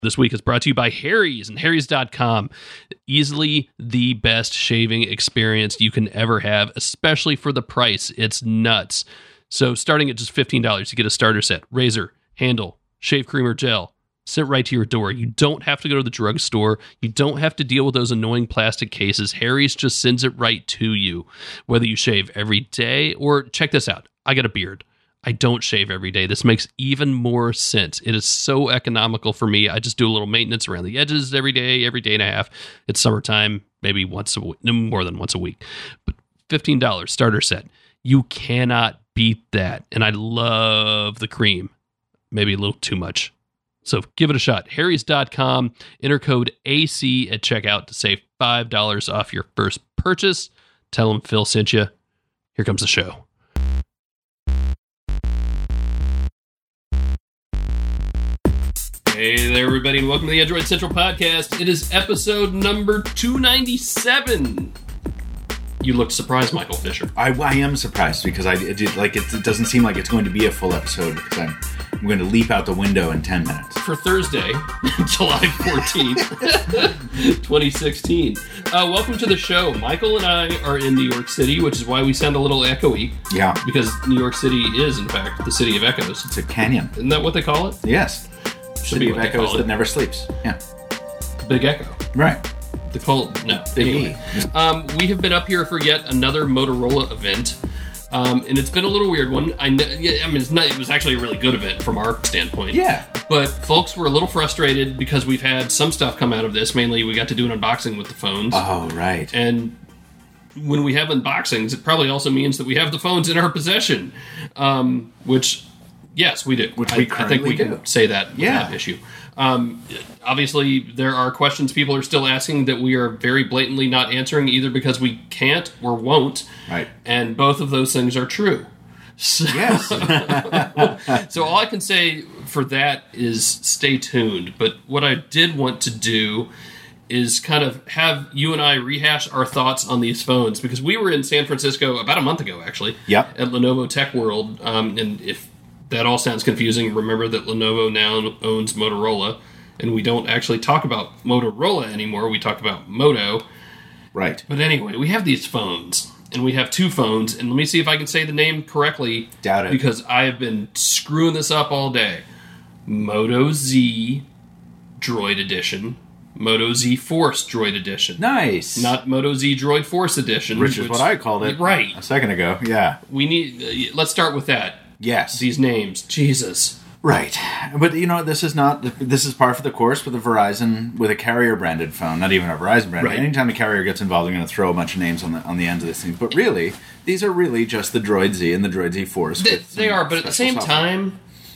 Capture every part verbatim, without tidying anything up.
This week is brought to you by Harry's and Harry's dot com. Easily the best shaving experience you can ever have, especially for the price. It's nuts. So starting at just fifteen dollars, you get a starter set, razor, handle, shave cream or gel, sent right to your door. You don't have to go to the drugstore. You don't have to deal with those annoying plastic cases. Harry's just sends it right to you, whether you shave every day or, check this out, I got a beard. I don't shave every day. This makes even more sense. It is so economical for me. I just do a little maintenance around the edges every day, every day and a half. It's summertime, maybe once a week, no more than once a week. But fifteen dollars starter set. You cannot beat that. And I love the cream. Maybe a little too much. So give it a shot. Harry's dot com. Enter code A C at checkout to save five dollars off your first purchase. Tell them Phil sent you. Here comes the show. Hey there, everybody, and welcome to the Android Central Podcast. It is episode number two ninety-seven. You looked surprised, Michael Fisher. I, I am surprised because I it did, like it, it doesn't seem like it's going to be a full episode because I'm I'm going to leap out the window in ten minutes. For Thursday, July fourteenth, twenty sixteen. Uh, welcome to the show. Michael and I are in New York City, which is why we sound a little echoey. Yeah. Because New York City is, in fact, the city of echoes. It's a canyon. Isn't that what they call it? Yes. Should City be of what they echoes call that it. never sleeps. Yeah. Big Echo. Right. The cold, no. Big anyway. E. Um, we have been up here for yet another Motorola event, um, and it's been a little weird one. I, know, yeah, I mean, it's not, it was actually a really good event from our standpoint. Yeah. But folks were a little frustrated because we've had some stuff come out of this. Mainly, we got to do an unboxing with the phones. Oh, right. And when we have unboxings, it probably also means that we have the phones in our possession, um, which, yes, we do. Which I, we I think we currently can do. say that Yeah. without issue. Um, obviously, there are questions people are still asking that we are very blatantly not answering, either because we can't or won't. Right. And both of those things are true. So, Yes. so all I can say for that is stay tuned. But what I did want to do is kind of have you and I rehash our thoughts on these phones, because we were in San Francisco about a month ago, actually, Yep. at Lenovo Tech World. Um, and if that all sounds confusing, remember that Lenovo now owns Motorola, and we don't actually talk about Motorola anymore. We talk about Moto. Right. But anyway, we have these phones, and we have two phones, and let me see if I can say the name correctly. Doubt it. Because I have been screwing this up all day. Moto Z Droid Edition. Moto Z Force Droid Edition. Nice. Not Moto Z Droid Force Edition. Which is what I called it Right. a second ago. Yeah. We need... Uh, let's start with that. Yes. These names. Jesus. Right. But, you know, this is not, this is par for the course with a Verizon, with a carrier-branded phone, not even a Verizon brand. Right. Anytime a carrier gets involved, they're going to throw a bunch of names on the on the end of this thing. But really, these are really just the Droid Z and the Droid Z Force. They, with they some are, but at the special same software. time,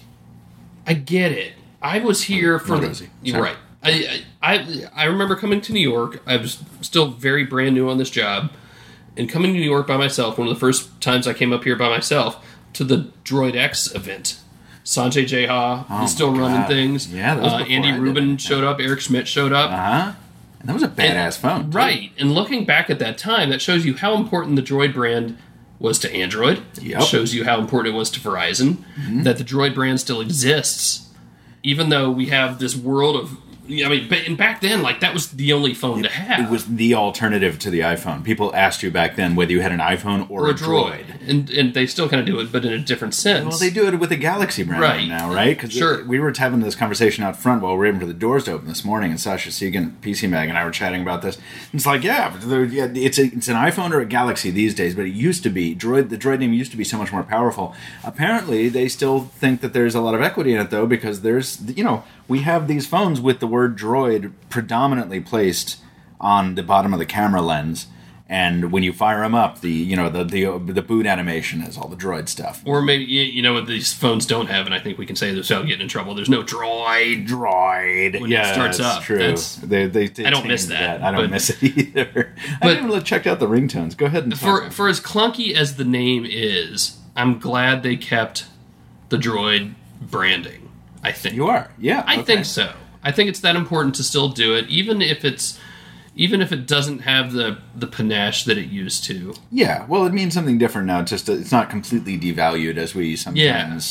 I get it. I was here for Moto the... Z. You're Sorry. right. I, I I remember coming to New York. I was still very brand new on this job, and coming to New York by myself. One of the first times I came up here by myself to the Droid X event. Sanjay Jha Oh is still my running God. things. Yeah, that was uh, before Andy I did Rubin it. showed up. Eric Schmidt showed up. Uh huh. And that was a badass phone. too. Right. And looking back at that time, that shows you how important the Droid brand was to Android. Yep. It shows you how important it was to Verizon. Mm-hmm. That the Droid brand still exists, even though we have this world of... I mean, but and back then, like, that was the only phone to have. It was the alternative to the iPhone. People asked you back then whether you had an iPhone or, or a a droid. And and they still kind of do it, but in a different sense. Well, they do it with the Galaxy brand Right. now, right? Because Sure. we were having this conversation out front while we were waiting for the doors to open this morning, and Sasha Segan, P C Mag, and I were chatting about this. It's like, yeah, but there- yeah, it's a, it's an iPhone or a Galaxy these days, but it used to be Droid. The Droid name used to be so much more powerful. Apparently, they still think that there's a lot of equity in it, though, because there's, you know, we have these phones with the word Droid predominantly placed on the bottom of the camera lens. And when you fire them up, the you know the the the boot animation has all the Droid stuff. Or maybe, you you know what these phones don't have, and I think we can say this without getting in trouble. There's no droid. Droid. When it yeah, starts that's up, true. that's- They, they, they I don't miss changed that, I don't but- miss it either. I but- haven't even checked out the ringtones. Go ahead and talk For about for as clunky as the name is, I'm glad they kept the Droid branding. I think it. You are, yeah. I okay. think so. I think it's that important to still do it, even if it's even if it doesn't have the the panache that it used to. Yeah, well, it means something different now. It's just it's not completely devalued as we sometimes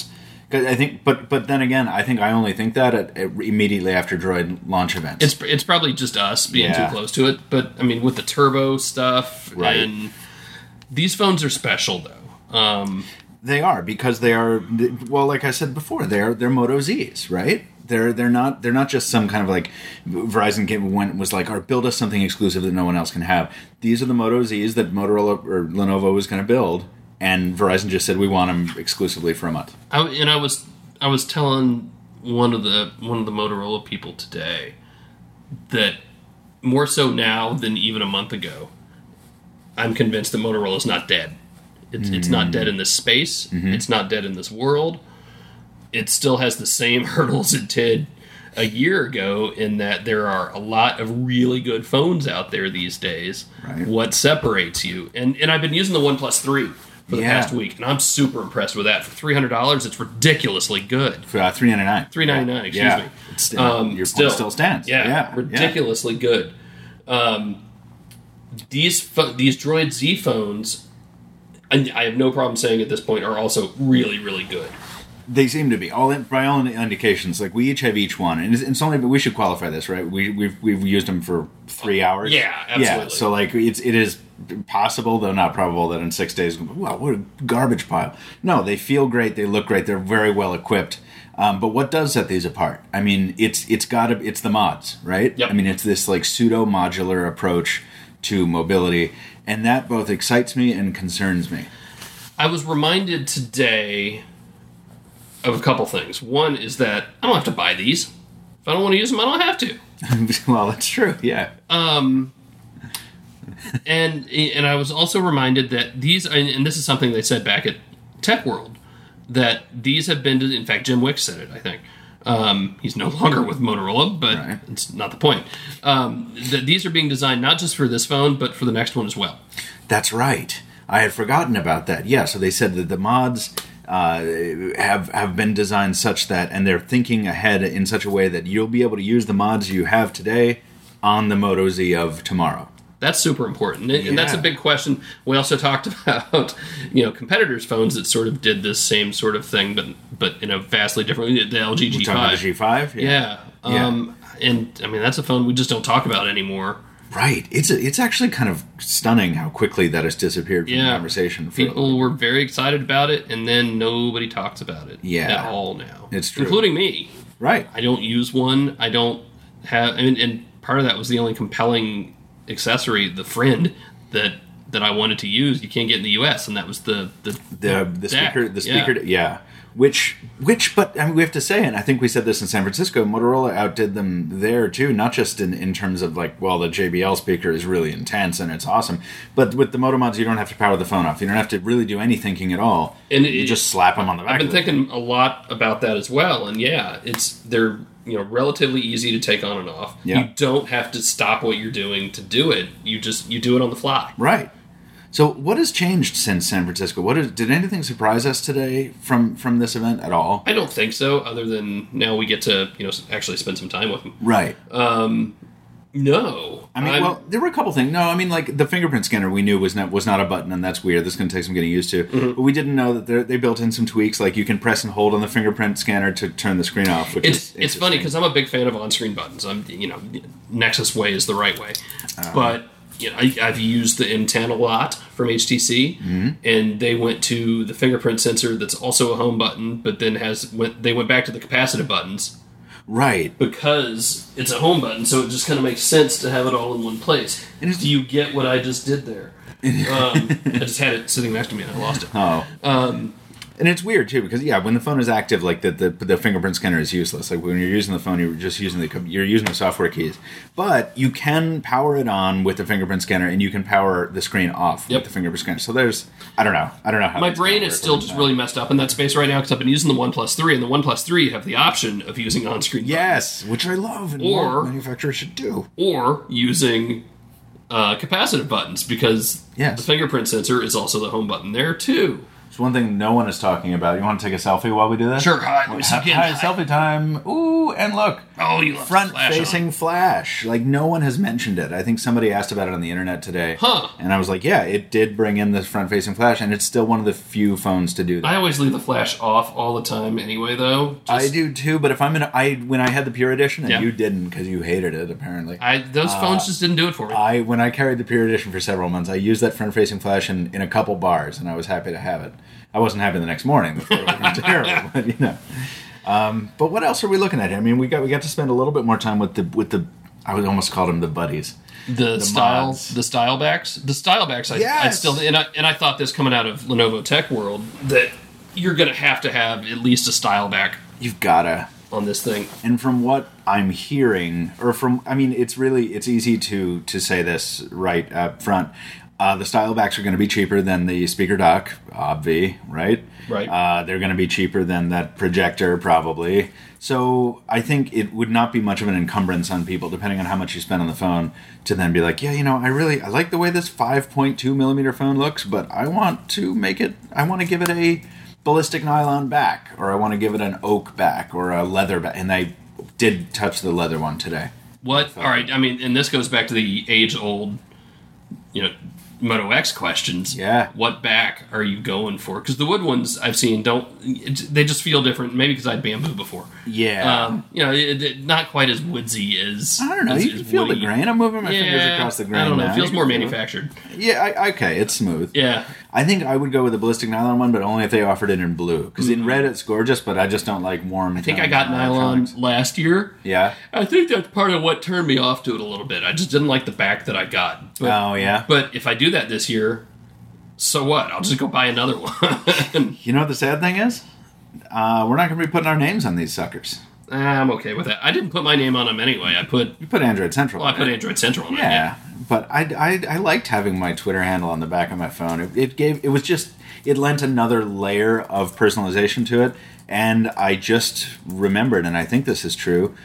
'Cause I think, but but then again, I think I only think that at, at immediately after Droid launch events. It's it's probably just us being Yeah. too close to it, but I mean, with the turbo stuff, Right. and these phones are special though. Um, They are, because they are, well, like I said before, they're they're Moto Zs, right? They're they're not they're not just some kind of like Verizon came went was like, or build us something exclusive that no one else can have. These are the Moto Zs that Motorola or Lenovo was going to build, and Verizon just said we want them exclusively for a month. I, and I was I was telling one of the one of the Motorola people today that more so now than even a month ago, I'm convinced that Motorola is not dead. It's, it's not dead in this space. Mm-hmm. It's not dead in this world. It still has the same hurdles it did a year ago in that there are a lot of really good phones out there these days. Right. What separates you? And and I've been using the OnePlus three for the Yeah. past week, and I'm super impressed with that. For three hundred dollars, it's ridiculously good. For uh, three ninety nine. three ninety-nine, excuse yeah. me. It's still, Um, your still. point still stands. Yeah, yeah. ridiculously good. Um, these pho- these Droid Z phones, and I have no problem saying at this point, are also really, really good. They seem to be all in, by all indications. Like we each have each one, and it's, it's only. But we should qualify this, right? We we've we've used them for three hours. Yeah, absolutely. Yeah, so like it's it is possible, though not probable, that in six days, wow, what a garbage pile. No, they feel great. They look great. They're very well equipped. Um, but what does set these apart? I mean, it's it's got to it's the mods, right? Yep. I mean, it's this like pseudo modular approach to mobility, and that both excites me and concerns me. I was reminded today of a couple things. One is that I don't have to buy these. If I don't want to use them, I don't have to. Well, that's true. Yeah. Um, and and I was also reminded that these, and, and this is something they said back at Tech World, that these have been, in fact, Jim Wick said it, I think. Um, he's no longer with Motorola, but Right. it's not the point. Um, that these are being designed not just for this phone, but for the next one as well. That's right. I had forgotten about that. Yeah, so they said that the mods uh, have have been designed such that, and they're thinking ahead in such a way that you'll be able to use the mods you have today on the Moto Z of tomorrow. That's super important, and, and that's a Yeah. big question. We also talked about, you know, competitors' phones that sort of did this same sort of thing, but but in a vastly different. The L G G We're talking about five, the G five? yeah. Yeah. Um, and I mean that's a phone we just don't talk about anymore. Right. It's a, it's actually kind of stunning how quickly that has disappeared from Yeah. the conversation. For People were very excited about it, and then nobody talks about it Yeah. at all now. It's true. Including me. Right. I don't use one. I don't have, and, and part of that was the only compelling accessory, the Friend, that that I wanted to use. You can't get in the U S, and that was the the The the DAC. speaker the Yeah. speaker yeah. Which which but I mean we have to say, and I think we said this in San Francisco, Motorola outdid them there too, not just in, in terms of like, well, the J B L speaker is really intense and it's awesome, but with the Moto mods you don't have to power the phone off. You don't have to really do any thinking at all. And you it- just slap them on the back. I've been of it. thinking a lot about that as well, and yeah, it's they're you know relatively easy to take on and off. Yeah. You don't have to stop what you're doing to do it. You just you do it on the fly. Right. So what has changed since San Francisco? What is, did anything surprise us today from from this event at all? I don't think so. Other than now we get to you know actually spend some time with them. Right. No, I mean, I'm- well, there were a couple things. No, I mean, like the fingerprint scanner we knew was not was not a button, and that's weird. This is going to take some getting used to. Mm-hmm. But we didn't know that they're- they built in some tweaks, like you can press and hold on the fingerprint scanner to turn the screen off. Which It's is it's funny interesting. because I'm a big fan of on-screen buttons. I'm you know Nexus way is the right way, Uh-huh. but you know I, I've used the M ten a lot from H T C, Mm-hmm. and they went to the fingerprint sensor that's also a home button, but then has went they went back to the capacitive buttons right. because it's a home button, so it just kind of makes sense to have it all in one place. And it's- Do you get what I just did there? um, I just had it sitting next to me and I lost it. Oh. Um, And it's weird too because yeah, when the phone is active, like the, the the fingerprint scanner is useless. Like when you're using the phone, you're just using the com- you're using the software keys. But you can power it on with the fingerprint scanner, and you can power the screen off Yep. with the fingerprint scanner. So there's I don't know I don't know how My that's brain gonna is work still with just that. really messed up in that space right now because I've been using the OnePlus three, and the OnePlus three you have the option of using on-screen Yes, which I love, and Or- more manufacturers should do. or using uh, capacitive buttons because Yes. the fingerprint sensor is also the home button there too. It's one thing no one is talking about. You want to take a selfie while we do this? Sure. Hi, let me Hi, see again. hi, Hi. selfie time. Ooh, and look. Oh, you left Front the flash facing on. flash. Like, no one has mentioned it. I think somebody asked about it on the internet today. Huh. And I was like, yeah, it did bring in the front facing flash, and it's still one of the few phones to do that. I always leave the flash off all the time anyway, though. I Just- do too, but if I'm in a, I when I had the Pure Edition and Yeah. you didn't because you hated it apparently. I those phones just didn't do it for me. I when I carried the Pure Edition for several months, I used that front facing flash in, in a couple bars, and I was happy to have it. I wasn't happy the next morning. The photo was terrible, but you know. Um, but what else are we looking at here? I mean, we got we got to spend a little bit more time with the with the. I would almost call them the buddies. The, style, mods. the style backs, the style backs. I, I Yes. still and I and I thought this coming out of Lenovo Tech World that you're going to have to have at least a style back You've gotta. on this thing. And from what I'm hearing, or from, I mean, it's really, it's easy to to say this right up front. Uh, the style backs are going to be cheaper than the speaker dock, obvi, right? Right. Uh, they're going to be cheaper than that projector, probably. So I think it would not be much of an encumbrance on people, depending on how much you spend on the phone, to then be like, yeah, you know, I really, I like the way this five point two millimeter phone looks, but I want to make it, I want to give it a ballistic nylon back, or I want to give it an oak back, or a leather back. And I did touch the leather one today. What? All right. I mean, and this goes back to the age-old, you know, Moto X questions. Yeah. What back are you going for? Because the wood ones I've seen don't. It, they just feel different. Maybe because I had bamboo before. Yeah. Um, you know, it, it, not quite as woodsy as. I don't know. as- You as can feel woody. the grain. I'm moving my Yeah, fingers across the grain. I don't know. now. It feels You more can feel it. manufactured. Yeah, I, okay, it's smooth. Yeah. I think I would go with the ballistic nylon one, but only if they offered it in blue. Because Mm-hmm. in red, it's gorgeous, but I just don't like warm. I think I got nylon last year. Yeah. I think that's part of what turned me off to it a little bit. I just didn't like the back that I got. But, Oh, yeah. But if I do that this year, so what? I'll just go buy another one. You know what the sad thing is? Uh, we're not going to be putting our names on these suckers. I'm okay with that. I didn't put my name on them anyway. I put You put Android Central. well, I on put it. Android Central on it. Yeah, but I, I, I liked having my Twitter handle on the back of my phone. It, it gave it was just it lent another layer of personalization to it, and I just remembered, and I think this is true,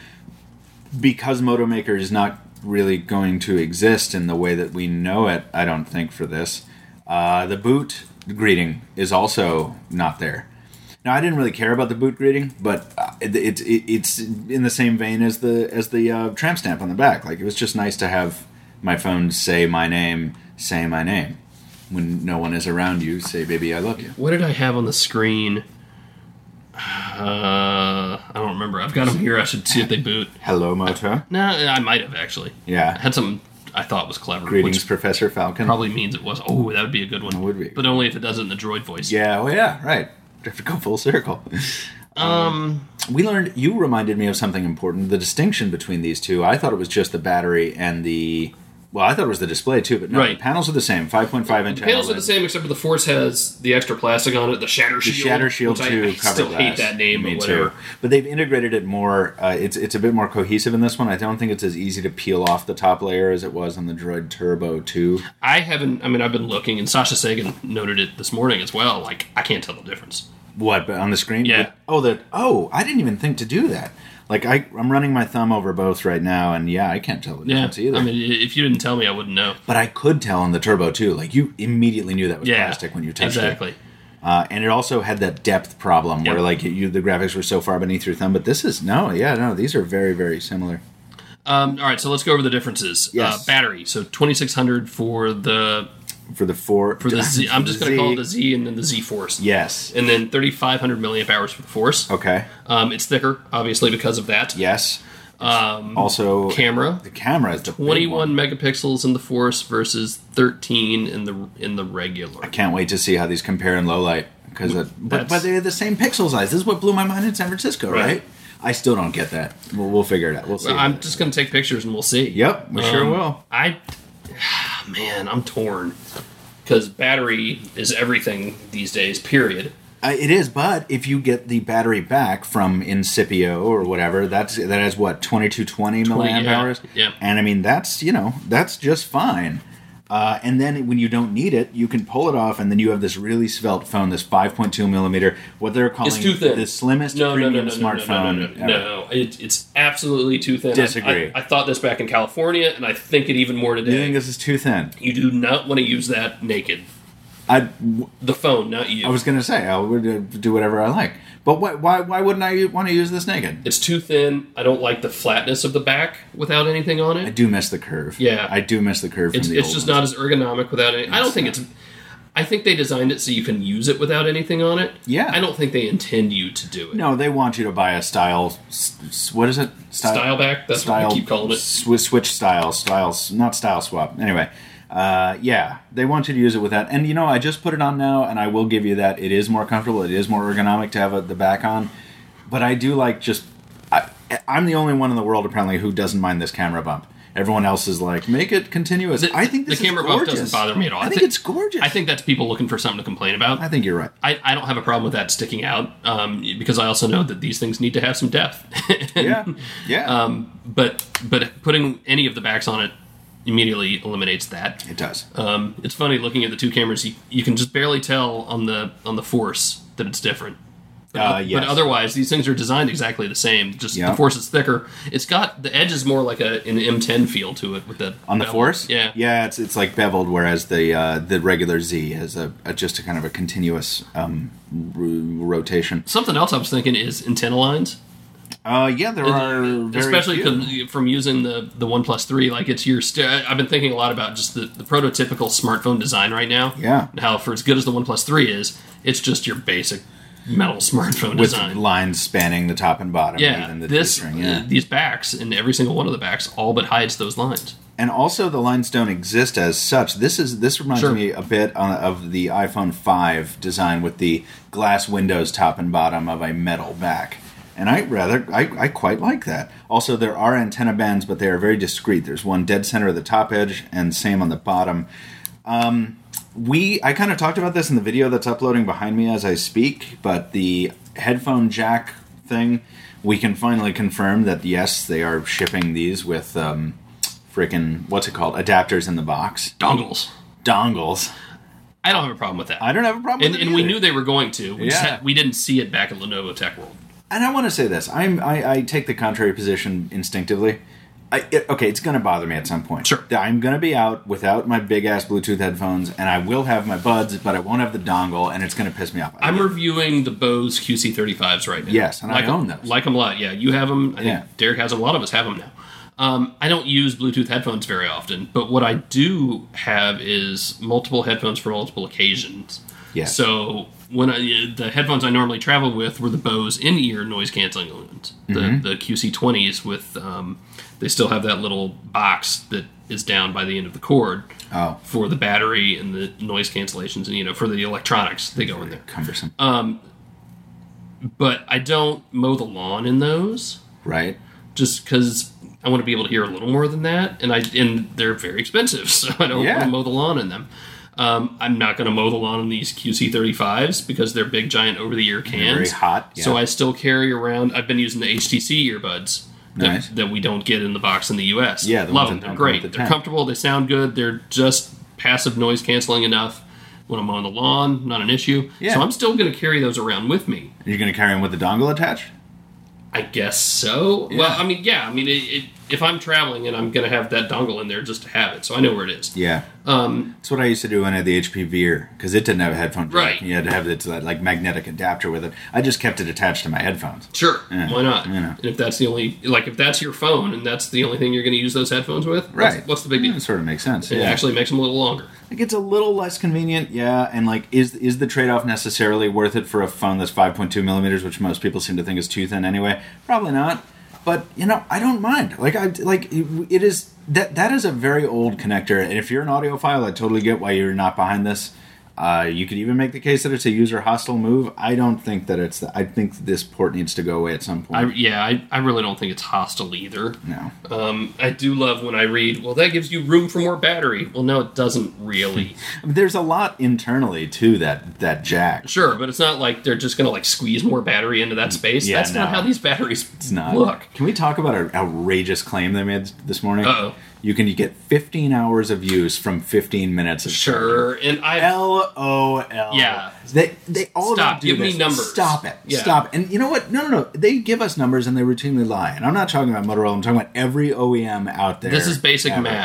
because Moto Maker is not really going to exist in the way that we know it. I don't think for this, uh, the boot greeting is also not there. Now, I didn't really care about the boot greeting, but uh, it, it, it, it's in the same vein as the as the uh, tramp stamp on the back. Like, it was just nice to have my phone say my name, say my name. When no one is around you, say, baby, I love you. What did I have on the screen? Uh, I don't remember. I've got them here. I should see if they boot. Hello, Moto. No, I might have actually. I Yeah. had something I thought was clever. Greetings, which Professor Falcon. probably means it was. Oh, that would be a good one. It would be. But only if it does it in the droid voice. Yeah, well, yeah, right. We have to go full circle. Um, We learned, you reminded me of something important, the distinction between these two. I thought it was just the battery and the, well, I thought it was the display too, but no, Right. the panels are the same, five point five inch the panels AMOLED. are the same, except for the Force has the extra plastic on it, the Shatter The Shield. Shatter Shield which I- two I, cover still glass. hate that name, Me but whatever. too. But they've integrated it more. Uh, it's it's a bit more cohesive in this one. I don't think it's as easy to peel off the top layer as it was on the Droid Turbo two. I haven't. I mean, I've been looking, and Sasha Sagan noted it this morning as well. Like, I can't tell the difference. What? But on the screen? Yeah. Oh, that. Oh, I didn't even think to do that. Like I, I'm running my thumb over both right now, and yeah, I can't tell the Yeah, difference either. I mean, if you didn't tell me, I wouldn't know. But I could tell on the Turbo too. Like you immediately knew that was Yeah, plastic when you touched exactly. it. Uh, and it also had that depth problem Yep. where like you, the graphics were so far beneath your thumb. But this is no, yeah, no, these are very, very similar. Um, all right, so let's go over the differences. Yes. Uh, battery, so twenty-six hundred for the For the four, for the Z. I'm just going to call it the Z. Z, and then the Z Force. Yes. And then thirty-five hundred milliamp hours for the Force. Okay. Um, it's thicker, obviously, because of that. Yes. Um, Also, camera, the camera is the big twenty-one one. megapixels in the Force versus thirteen in the in the regular. I can't wait to see how these compare in low light because, but That's- but they're the same pixel size. This is what blew my mind in San Francisco, right? Right. I still don't get that. We'll, we'll figure it out. We'll see. Well, I'm just going to take pictures and we'll see. Yep, we sure Um, will. I, man, I'm torn because battery is everything these days. Period. Uh, it is, but if you get the battery back from Incipio or whatever, that's that has what twenty-two twenty milliamp yeah, hours. yeah. And I mean that's you know that's just fine. Uh, and then when you don't need it, you can pull it off, and then you have this really svelte phone, this five point two millimeter, what they're calling It's too thin. the slimmest No, no, premium no, no, no, smartphone no, no, no, ever. no. It, it's absolutely too thin. I- Disagree. I, I thought this back in California, and I think it even more Do you think today. this is too thin? You do not want to use that naked. I, The phone, not you. I was going to say I would uh, do whatever I like, but why, why why wouldn't I want to use this naked? It's too thin. I don't like the flatness of the back without anything on it. I do miss the curve. Yeah. I do miss the curve. From It's the it's old just ones. not as ergonomic without any. I don't think it's. I think they designed it so you can use it without anything on it. Yeah. I don't think they intend you to do it. No, they want you to buy a style. s- s- What is it? Style back. That's what I keep calling it. Sw- switch style. Styles. Not style swap. Anyway. Uh, yeah, they want you to use it with that. And, you know, I just put it on now, and I will give you that. It is more comfortable. It is more ergonomic to have a, the back on. But I do like just... I, I'm the only one in the world, apparently, who doesn't mind this camera bump. Everyone else is like, make it continuous. The, I think this the camera is bump gorgeous. doesn't bother me at all. I, think, it's gorgeous. I think that's people looking for something to complain about. I think you're right. I, I don't have a problem with that sticking out um, because I also know that these things need to have some depth. Yeah, yeah. Um, but but putting any of the backs on it immediately eliminates that. It does. Um, it's funny looking at the two cameras. You, you can just barely tell on the on the Force that it's different. But, Uh, yes. but otherwise, these things are designed exactly the same. Just Yeah. the Force is thicker. It's got the edge is more like a an M ten feel to it with the On the bevel. Force? Yeah, Yeah, it's it's like beveled, whereas the uh, the regular Z has a, a just a kind of a continuous um, r- rotation. Something else I was thinking is antenna lines. Uh, yeah, there are very Especially few. 'cause from using the the OnePlus three, like it's your. St- I've been thinking a lot about just the, the prototypical smartphone design right now. Yeah. And how for as good as the OnePlus three is, it's just your basic metal smartphone with design. lines spanning the top and bottom. Yeah, even the this D-string, yeah. uh, these backs and every single one of the backs all but hides those lines. And also, the lines don't exist as such. This is this reminds Sure. me a bit on, of the iPhone five design with the glass windows top and bottom of a metal back. And I rather I, I quite like that. Also, there are antenna bands, but they are very discreet. There's one dead center of the top edge, and same on the bottom. Um, we I kind of talked about this in the video that's uploading behind me as I speak, but the headphone jack thing, we can finally confirm that yes, they are shipping these with um, freaking what's it called, adapters in the box, Dongles. dongles. I don't have a problem with that. I don't have a problem and with it and we either. knew they were going to. We, just Yeah. had, we didn't see it back at Lenovo Tech World. And I want to say this: I'm I, I take the contrary position instinctively. I, it, okay, it's going to bother me at some point. Sure. I'm going to be out without my big ass Bluetooth headphones, and I will have my buds, but I won't have the dongle, and it's going to piss me off. I I'm get it. reviewing the Bose Q C thirty-fives right now. Yes, and I like own 'em- those. Like them a lot. Yeah, you have them. I Yeah. think Derek has them. A lot of us have them now. Um, I don't use Bluetooth headphones very often, but what I do have is multiple headphones for multiple occasions. Yes. So when I, the headphones I normally travel with were the Bose in-ear noise canceling ones, the Mm-hmm. the Q C twenties with um, they still have that little box that is down by the end of the cord Oh, for the battery and the noise cancellations and you know for the electronics they go in there. cumbersome. But I don't mow the lawn in those Right? just because I want to be able to hear a little more than that, and I and they're very expensive, so I don't Yeah. want to mow the lawn in them. Um, I'm not going to mow the lawn in these Q C thirty-fives because they're big, giant, over-the-ear cans. very hot, yeah. So I still carry around. I've been using the H T C earbuds that, Nice. that we don't get in the box in the U S. Yeah, the love ones them. that They're don't come great. with the They're tent. comfortable. They sound good. They're just passive noise canceling enough. When I'm on the lawn, not an issue. Yeah. So I'm still going to carry those around with me. You're going to carry them with the dongle attached? I guess so. Yeah. Well, I mean, yeah. I mean, it, it, if I'm traveling and I'm going to have that dongle in there just to have it, so I know where it is. Yeah. Um, That's what I used to do when I had the H P Veer, because it didn't have a headphone jack. Right. You had to have it, that like magnetic adapter with it. I just kept it attached to my headphones. sure. Yeah. Why not? You know. And if that's the only, like, if that's your phone and that's the only thing you're going to use those headphones with, what's- Right. What's, the big deal? It sort of makes sense. It yeah. actually makes them a little longer. Like it's a little less convenient, yeah, and like is is the trade off necessarily worth it for a phone that's five point two millimeters, which most people seem to think is too thin anyway? Probably not. But you know, I don't mind. Like I like it, it is that that is a very old connector, and if you're an audiophile, I totally get why you're not behind this. Uh, you could even make the case that it's a user hostile move. I don't think that it's. The, I think this port needs to go away at some I, point. yeah, I, I really don't think it's hostile either. no. Um, I do love when I read, well, that gives you room for more battery. Well, no, it doesn't really. There's a lot internally to that that jack. Sure, but it's not like they're just going to like squeeze more battery into that space. Yeah, That's not no. how these batteries It's not. look. Can we talk about an outrageous claim they made this morning? Uh-oh. You can get fifteen hours of use from fifteen minutes of Sure, and I L O L. Yeah. They they all Stop. do Give me this. numbers. Stop it. Yeah. Stop. And you know what? No, no, no. They give us numbers and they routinely lie. And I'm not talking about Motorola. I'm talking about every O E M out there. This is basic ever. math.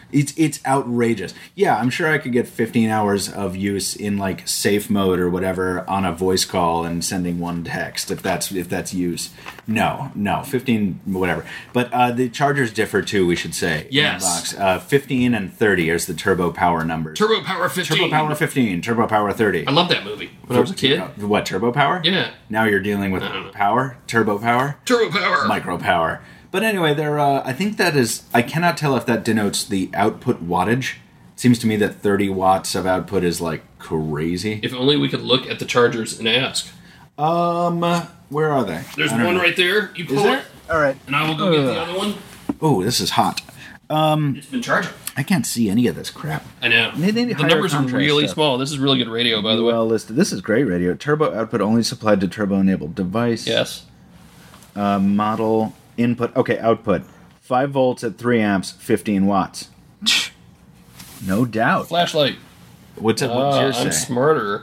It's it's outrageous. Yeah, I'm sure I could get fifteen hours of use in like safe mode or whatever on a voice call and sending one text if that's if that's use. No, no, fifteen whatever. But uh, the chargers differ too. We should say. Yes. In the box. Uh, fifteen and thirty is the turbo power numbers. Turbo Power fifteen. Turbo Power fifteen. Turbo Power thirty. I love that movie when I was a kid. What, Turbo Power? Yeah. Now you're dealing with power, Turbo Power, Turbo Power. Micro Power. But anyway, there. Uh, I think that is. I cannot tell if that denotes the output wattage. It seems to me that thirty watts of output is like crazy. If only we could look at the chargers and ask. Um, where are they? There's one know. right there. You pull Is there? it, All right. and I will go get the other one. Oh, this is hot. It's been charging. I can't see any of this crap. I know. They need The higher numbers are contrast really stuff. small. This is really good radio, by the way. Well listed. This is great radio. Turbo output only supplied to turbo-enabled device. Yes. Uh, model input. Okay, output. five volts at three amps, fifteen watts. No doubt. Flashlight. What's it? What's Ah, yours I'm say? smarter.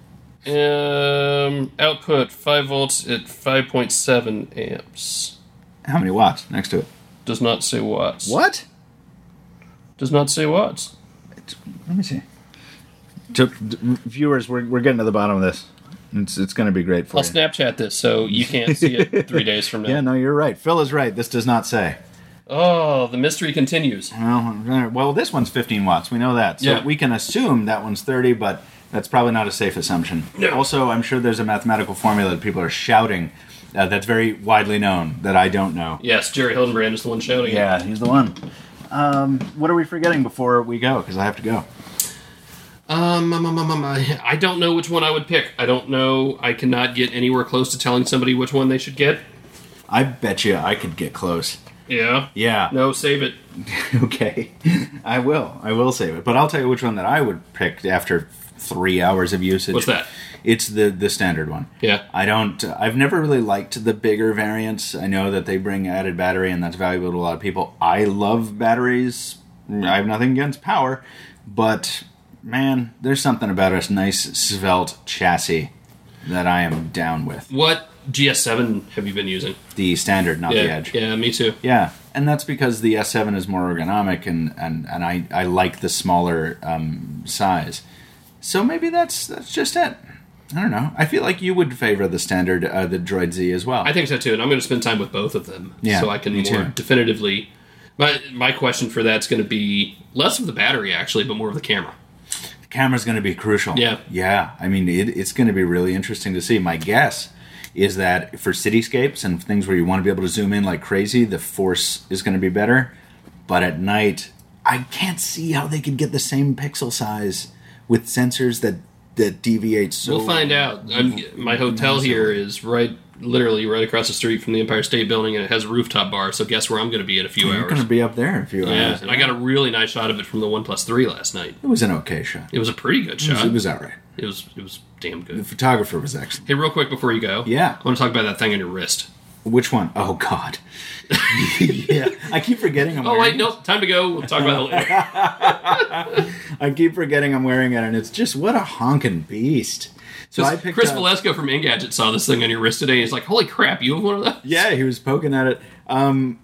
Um, output five volts at five point seven amps. How many watts next to it? Does not say watts. What? Does not say watts. Let me see. To, d- viewers, we're, we're getting to the bottom of this. It's, it's going to be great for I'll you. Snapchat this so you can't see it three days from now. Yeah, no, you're right. Phil is right. This does not say. Oh, the mystery continues. Well, well, this one's fifteen watts. We know that. So Yeah. we can assume that one's thirty, but that's probably not a safe assumption. No. Also, I'm sure there's a mathematical formula that people are shouting uh, that's very widely known that I don't know. Yes, Jerry Hildenbrand is the one shouting it. Yeah, he's the one. Um, what are we forgetting before we go? Because I have to go. Um, um, um, um, um, I I don't know which one I would pick. I don't know. I cannot get anywhere close to telling somebody which one they should get. I bet you I could get close. Yeah. Yeah. No, save it. Okay. I will. I will save it. But I'll tell you which one that I would pick after three hours of usage. What's that? It's the the standard one. Yeah. I don't. Uh, I've never really liked the bigger variants. I know that they bring added battery, and that's valuable to a lot of people. I love batteries. I have nothing against power, but man, there's something about a nice svelte chassis that I am down with. What G S seven have you been using? The standard, not yeah. the Edge. Yeah, me too. Yeah, and that's because the S seven is more ergonomic, and, and, and I, I like the smaller um, size. So maybe that's that's just it. I don't know. I feel like you would favor the standard, uh, the Droid Z as well. I think so too, and I'm going to spend time with both of them, Yeah, so I can me more too. definitively. My my question for that's going to be less of the battery actually, but more of the camera. The camera's going to be crucial. Yeah. Yeah. I mean, it, it's going to be really interesting to see. My guess is that for cityscapes and things where you want to be able to zoom in like crazy, the Force is going to be better. But at night, I can't see how they could get the same pixel size with sensors that, that deviate so... We'll find out. I'm, my hotel here is right, literally right across the street from the Empire State Building, and it has a rooftop bar. So guess where I'm going to be in a few You're hours. going to be up there in a few yeah, hours. and I got a really nice shot of it from the OnePlus three last night. It was an okay shot. It was a pretty good It was, shot. it was all right. It was it was damn The good. photographer was excellent. Hey, real quick before you go, Yeah. I want to talk about that thing on your wrist. Which one? Oh, God. Yeah. I keep forgetting I'm Oh wearing wait, it. nope. Time to go. We'll talk about it later. I keep forgetting I'm wearing it, and it's just, what a honking beast. So I picked Chris up... Valesco from Engadget saw this thing on your wrist today. And he's like, "Holy crap, you have one of those?" Yeah, he was poking at it. Um,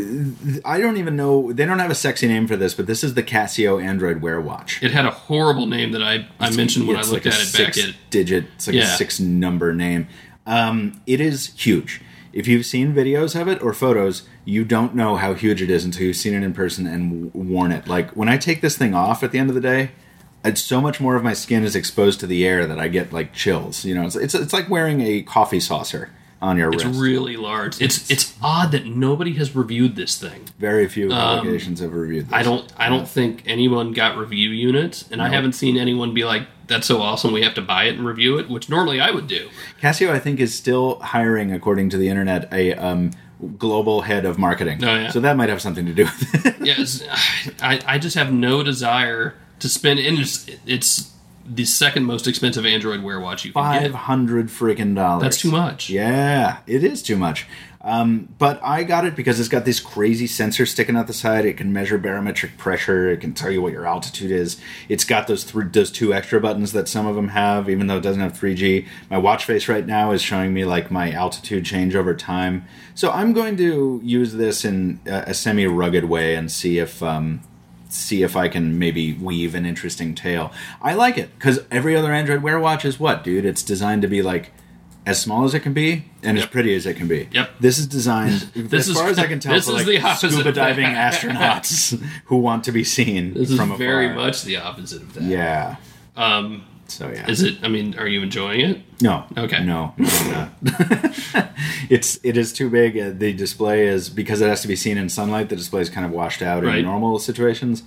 I don't even know. They don't have a sexy name for this, but this is the Casio Android Wear Watch. It had a horrible name that I, I mentioned when I It's looked like a at it back six at. digit. It's like Yeah. a six number name. Um, it is huge. If you've seen videos of it or photos, you don't know how huge it is until you've seen it in person and w- worn it. Like when I take this thing off at the end of the day, it's so much more of my skin is exposed to the air that I get like chills. You know, it's it's, it's like wearing a coffee saucer on your It's wrist. really large. It's it's odd that nobody has reviewed this thing. Very few publications have reviewed this. I don't I don't think anyone got review units, and I haven't seen anyone be like, "That's so awesome, we have to buy it and review it," which normally I would do. Casio, I think, is still hiring, according to the internet, a um, global head of marketing. Oh, yeah. So that might have something to do with it. Yes, I I just have no desire to spend. And it's, it's the second most expensive Android Wear watch you can Five get. hundred freaking dollars. That's too much. Yeah, it is too much. Um, but I got it because it's got this crazy sensor sticking out the side. It can measure barometric pressure. It can tell you what your altitude is. It's got those three, those two extra buttons that some of them have, even though it doesn't have three G. My watch face right now is showing me like my altitude change over time. So I'm going to use this in a, a semi-rugged way and see if um, see if I can maybe weave an interesting tale. I like it because every other Android Wear watch is what, dude? It's designed to be like as small as it can be and yep. as pretty as it can be. Yep. This is designed, this as far is, as I can tell, this for is like the opposite scuba diving astronauts who want to be seen this from is afar. very much the opposite of that. Yeah. Um, so yeah. Is it? I mean, are you enjoying it? No. Okay. No. no I'm not. it's it is too big. Uh, the display is because it has to be seen in sunlight. The display is kind of washed out right. in normal situations.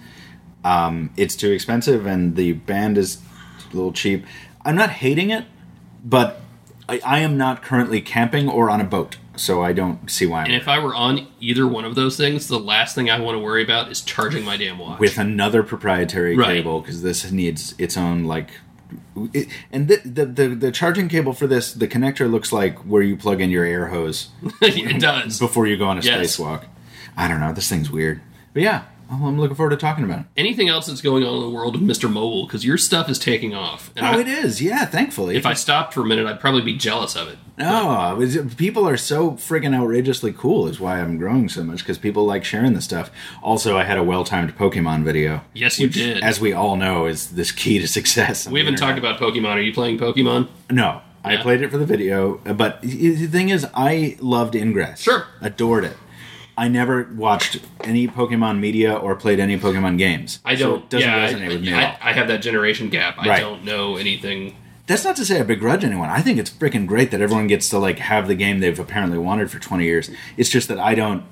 Um, it's too expensive, and the band is a little cheap. I'm not hating it, but I, I am not currently camping or on a boat, so I don't see why. I'm and if I were on either one of those things, the last thing I want to worry about is charging my damn watch with another proprietary right. cable, because this needs its own like. It, and the, the the the charging cable for this, the connector looks like where you plug in your air hose. It does before you go on a yes. spacewalk. I don't know. This thing's weird, but yeah. Well, I'm looking forward to talking about it. Anything else that's going on in the world of Mister Mobile? Because your stuff is taking off. And oh, I, it is. Yeah, thankfully. If I stopped for a minute, I'd probably be jealous of it. No, but people are so friggin' outrageously cool is why I'm growing so much, because people like sharing this stuff. Also, I had a well-timed Pokemon video. Yes, you which, did. As we all know, is this key to success. We haven't talked about Pokemon. Are you playing Pokemon? No. I yeah. played it for the video, but the thing is, I loved Ingress. Sure. Adored it. I never watched any Pokemon media or played any Pokemon games. I don't. So it doesn't yeah, resonate I, with me I, at all. I have that generation gap. I right. don't know anything. That's not to say I begrudge anyone. I think it's freaking great that everyone gets to like have the game they've apparently wanted for twenty years. It's just that I don't.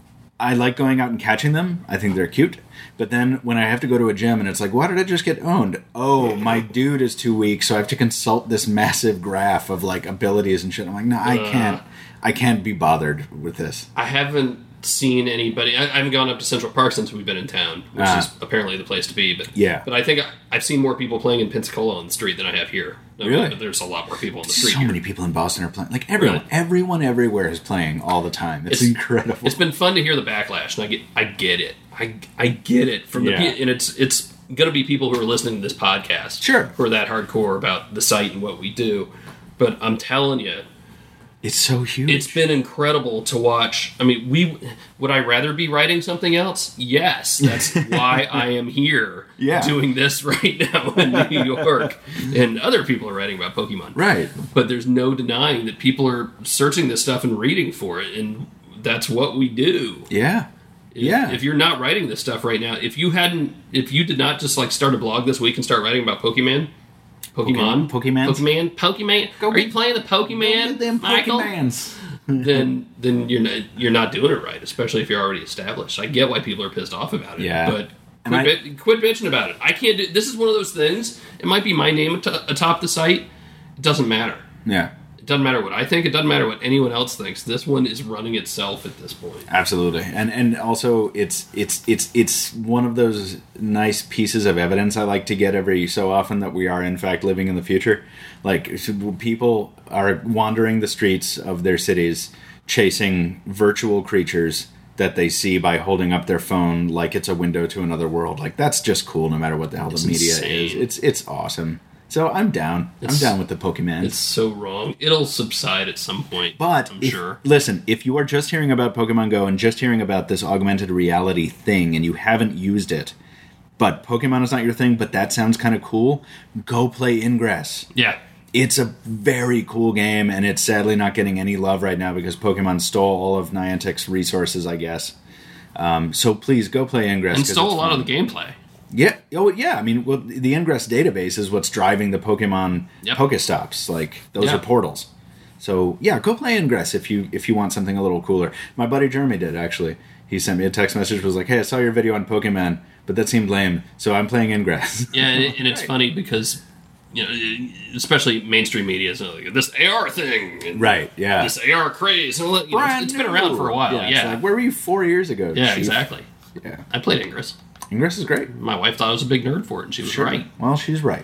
I like going out and catching them. I think they're cute. But then when I have to go to a gym and it's like, why did I just get owned? Oh, my dude is too weak, so I have to consult this massive graph of like abilities and shit. I'm like, no, I uh, can't. I can't be bothered with this. I haven't seen anybody. I, I haven't gone up to Central Park since we've been in town, which uh, is apparently the place to be. But yeah, but I think I, I've seen more people playing in Pensacola on the street than I have here. Really? But there's a lot more people on the street. So here. many people in Boston are playing. Like everyone, really? everyone everywhere is playing all the time. It's, it's incredible. It's been fun to hear the backlash, and I get, I get it. I, I get it from the, yeah. and it's, it's going to be people who are listening to this podcast, sure, who are that hardcore about the site and what we do. But I'm telling you, it's so huge. It's been incredible to watch. I mean, we would I rather be writing something else? Yes, that's why I am here yeah. doing this right now in New York. And other people are writing about Pokemon. Right. But there's no denying that people are searching this stuff and reading for it, and that's what we do. Yeah. If, yeah. If you're not writing this stuff right now, if you hadn't, if you did not just like start a blog this week and start writing about Pokemon, Pokemon, Pokemon, Pokemon, Pokemon. Go Are you playing the Pokemon, them Michael? Pokemans. then, then you're not, you're not doing it right, especially if you're already established. I get why people are pissed off about it, yeah. but quit, I, bit, quit bitching about it. I can't do. This is one of those things. It might be my name at- atop the site. It doesn't matter. Yeah. It doesn't matter what I think. It doesn't matter what anyone else thinks. This one is running itself at this point. Absolutely, and and also it's it's it's it's one of those nice pieces of evidence I like to get every so often that we are in fact living in the future. Like people are wandering the streets of their cities, chasing virtual creatures that they see by holding up their phone like it's a window to another world. Like that's just cool, no matter what the hell it's the media insane. is. It's it's awesome. So I'm down. It's, I'm down with the Pokemon. It's so wrong. It'll subside at some point, but I'm if, sure. Listen, if you are just hearing about Pokemon Go and just hearing about this augmented reality thing and you haven't used it, but Pokemon is not your thing, but that sounds kind of cool, go play Ingress. Yeah. It's a very cool game, and it's sadly not getting any love right now because Pokemon stole all of Niantic's resources, I guess. Um, so please go play Ingress. And stole a lot fun. of the gameplay. Yeah. Oh, yeah. I mean, well, the Ingress database is what's driving the Pokemon yep. Pokestops. Like those yeah. are portals. So yeah, go play Ingress if you if you want something a little cooler. My buddy Jeremy did actually. He sent me a text message. Was like, "Hey, I saw your video on Pokemon, but that seemed lame, so I'm playing Ingress." Yeah, and, it, and it's right. funny because you know, especially mainstream media is like this A R thing, and right? Yeah, this A R craze. And, you know, it's, it's been around for a while. Yeah, yeah. Like, where were you four years ago? Yeah, Chief? Exactly. Yeah, I played Ingress. Ingress is great. My wife thought I was a big nerd for it, and she was sure. right. Well, she's right.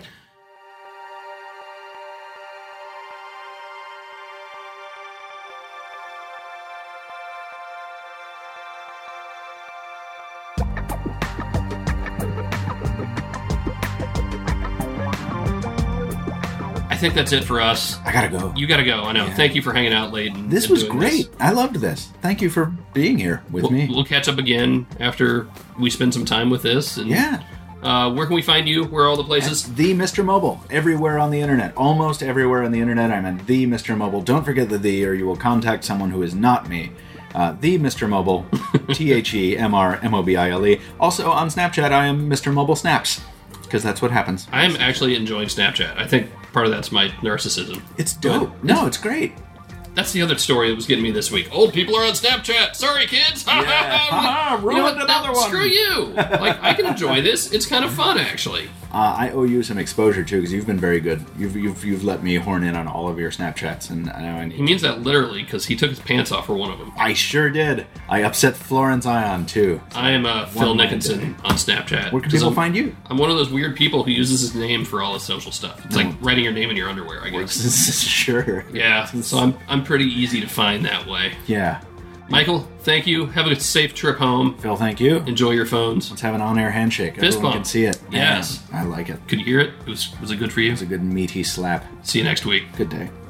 I think that's it for us. I gotta go. You gotta go. I know. Yeah. Thank you for hanging out late. And, This and was doing great. this. I loved this. Thank you for being here with We'll, me. we'll catch up again after we spend some time with this. And, Yeah. Uh, where can we find you? Where are all the places? The Mister Mobile. Everywhere on the internet. Almost everywhere on the internet. I'm at The Mister Mobile. Don't forget the the, or you will contact someone who is not me. Uh, the Mister Mobile. T H E M R M O B I L E. Also on Snapchat, I am Mister Mobile Snaps. Because that's what happens. I am actually enjoying Snapchat. I think part of that's my narcissism. It's dope. No, it's great. That's the other story that was getting me this week. Old people are on Snapchat. Sorry, kids. Yeah. Ha-ha, You know what? ruined another That- one. Screw you. Like, I can enjoy this. It's kind of fun, actually. Uh, I owe you some exposure too, because you've been very good. You've, you've you've let me horn in on all of your Snapchats, and I know I need. He means that literally because he took his pants off for one of them. I sure did. I upset Florence Ion too. I am uh, Phil One Nickinson day. on Snapchat. Where can 'Cause people I'm, find you? I'm one of those weird people who uses his name for all his social stuff. It's No. like writing your name in your underwear, I guess. Sure. Yeah, so I'm I'm pretty easy to find that way. Yeah. Michael, thank you. Have a safe trip home. Phil, thank you. Enjoy your phones. Let's have an on-air handshake. Fist Everyone bump. can see it. Yes. Man, I like it. Could you hear it? it was, was it good for you? It's a good meaty slap. See you next week. Good day.